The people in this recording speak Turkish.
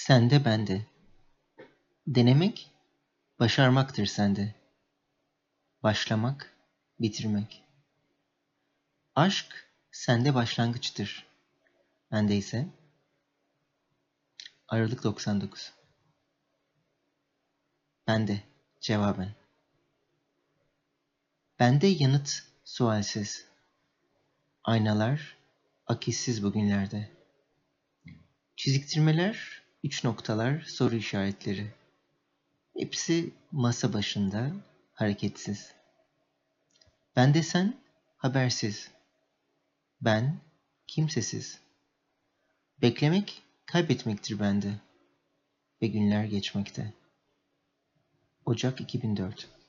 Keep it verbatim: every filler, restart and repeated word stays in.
Sende bende. Denemek, başarmaktır sende. Başlamak, bitirmek. Aşk sende başlangıçtır. Bende ise Aralık doksan dokuz. Bende, cevaben. Bende yanıt sualsiz. Aynalar akissiz bugünlerde. Çiziktirmeler, üç noktalar, soru işaretleri. Hepsi masa başında, hareketsiz. Bende sen, habersiz. Ben, kimsesiz. Beklemek, kaybetmektir bende. Ve günler geçmekte. Ocak iki bin dört.